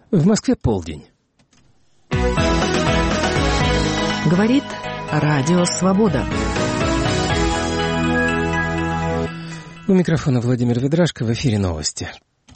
В Москве полдень. Говорит Радио Свобода. У микрофона Владимир Ведрашко, в эфире новости.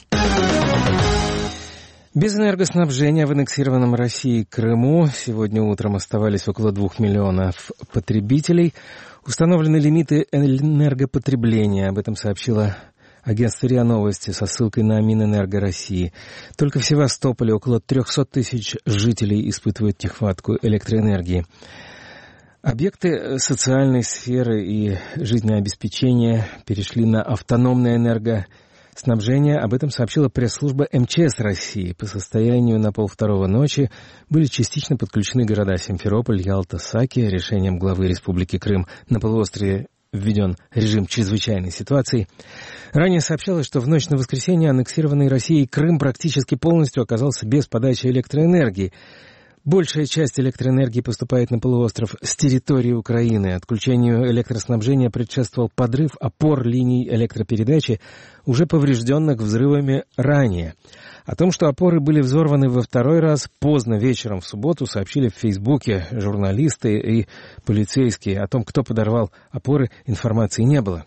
Без энергоснабжения в аннексированном Россией Крыму сегодня утром оставались около 2 миллионов потребителей. Установлены лимиты энергопотребления. Об этом сообщила агентство РИА Новости со ссылкой на Минэнерго России. Только в Севастополе около 300 тысяч жителей испытывают нехватку электроэнергии. Объекты социальной сферы и жизнеобеспечения перешли на автономное энергоснабжение. Об этом сообщила пресс-служба МЧС России. По состоянию на 1:30 ночи были частично подключены города Симферополь, Ялта, Саки. Решением главы Республики Крым на полуострове введен режим чрезвычайной ситуации. Ранее сообщалось, что в ночь на воскресенье аннексированный Россией Крым практически полностью оказался без подачи электроэнергии. Большая часть электроэнергии поступает на полуостров с территории Украины. Отключению электроснабжения предшествовал подрыв опор линий электропередачи, уже поврежденных взрывами ранее. О том, что опоры были взорваны во второй раз, поздно вечером в субботу сообщили в Фейсбуке журналисты и полицейские. О том, кто подорвал опоры, информации не было.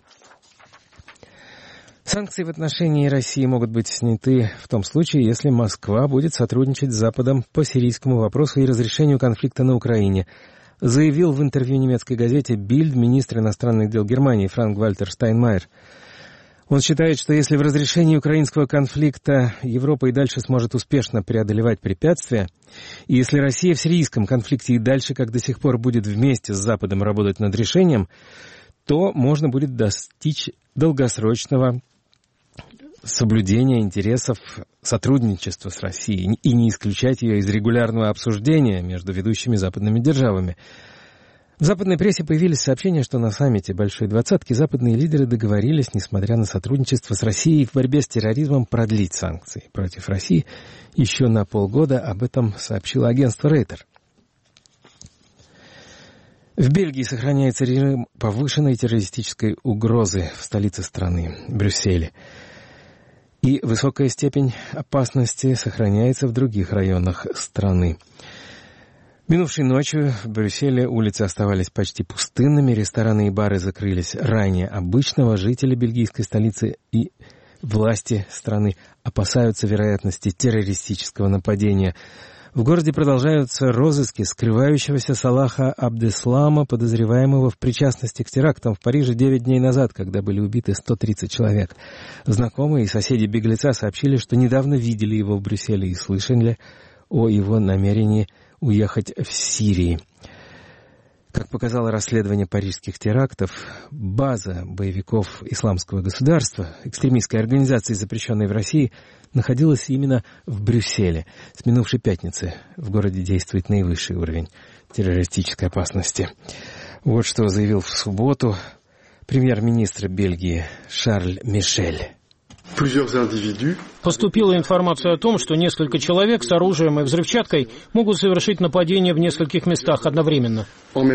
Санкции в отношении России могут быть сняты в том случае, если Москва будет сотрудничать с Западом по сирийскому вопросу и разрешению конфликта на Украине, заявил в интервью немецкой газете «Бильд» министр иностранных дел Германии Франк-Вальтер Штайнмайер. Он считает, что если в разрешении украинского конфликта Европа и дальше сможет успешно преодолевать препятствия, и если Россия в сирийском конфликте и дальше, как до сих пор, будет вместе с Западом работать над решением, то можно будет достичь долгосрочного соблюдения интересов сотрудничества с Россией и не исключать ее из регулярного обсуждения между ведущими западными державами. В западной прессе появились сообщения, что на саммите Большой Двадцатки западные лидеры договорились, несмотря на сотрудничество с Россией в борьбе с терроризмом, продлить санкции против России еще на полгода. Об этом сообщило агентство Рейтер. В Бельгии сохраняется режим повышенной террористической угрозы в столице страны, Брюсселе. И высокая степень опасности сохраняется в других районах страны. Минувшей ночью в Брюсселе улицы оставались почти пустынными, рестораны и бары закрылись ранее обычного. Жители бельгийской столицы и власти страны опасаются вероятности террористического нападения. В городе продолжаются розыски скрывающегося Салаха Абдеслама, подозреваемого в причастности к терактам в Париже 9 дней назад, когда были убиты 130 человек. Знакомые и соседи беглеца сообщили, что недавно видели его в Брюсселе и слышали о его намерении уехать в Сирию. Как показало расследование парижских терактов, база боевиков Исламского государства, экстремистской организации, запрещенной в России, находилась именно в Брюсселе. С минувшей пятницы в городе действует наивысший уровень террористической опасности. Вот что заявил в субботу премьер-министр Бельгии Шарль Мишель. Поступила информация о том, что несколько человек с оружием и взрывчаткой могут совершить нападение в нескольких местах одновременно.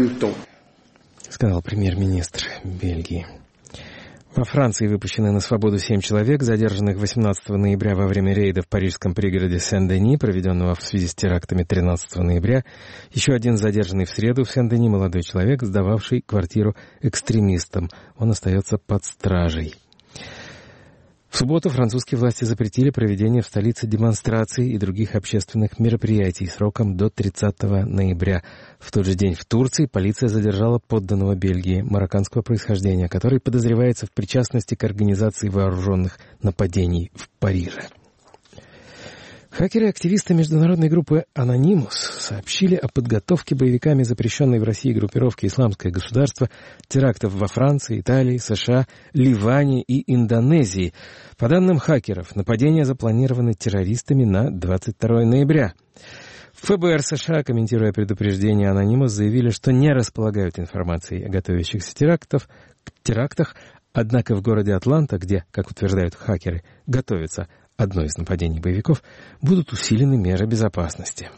Сказал премьер-министр Бельгии. Во Франции выпущены на свободу 7 человек, задержанных 18 ноября во время рейда в парижском пригороде Сен-Дени, проведенного в связи с терактами 13 ноября. Еще один задержанный в среду в Сен-Дени молодой человек, сдававший квартиру экстремистам. Он остается под стражей. В субботу французские власти запретили проведение в столице демонстраций и других общественных мероприятий сроком до 30 ноября. В тот же день в Турции полиция задержала подданного Бельгии марокканского происхождения, который подозревается в причастности к организации вооруженных нападений в Париже. Хакеры и активисты международной группы Anonymous сообщили о подготовке боевиками запрещенной в России группировки «Исламское государство» терактов во Франции, Италии, США, Ливане и Индонезии. По данным хакеров, нападения запланированы террористами на 22 ноября. В ФБР США, комментируя предупреждение Anonymous, заявили, что не располагают информацией о готовящихся терактах, однако в городе Атланта, где, как утверждают хакеры, готовится одно из нападений боевиков, будут усилены меры безопасности.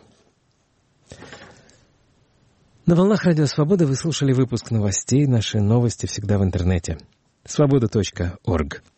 На волнах Радио Свобода вы слушали выпуск новостей. Наши новости всегда в интернете. Свобода.орг.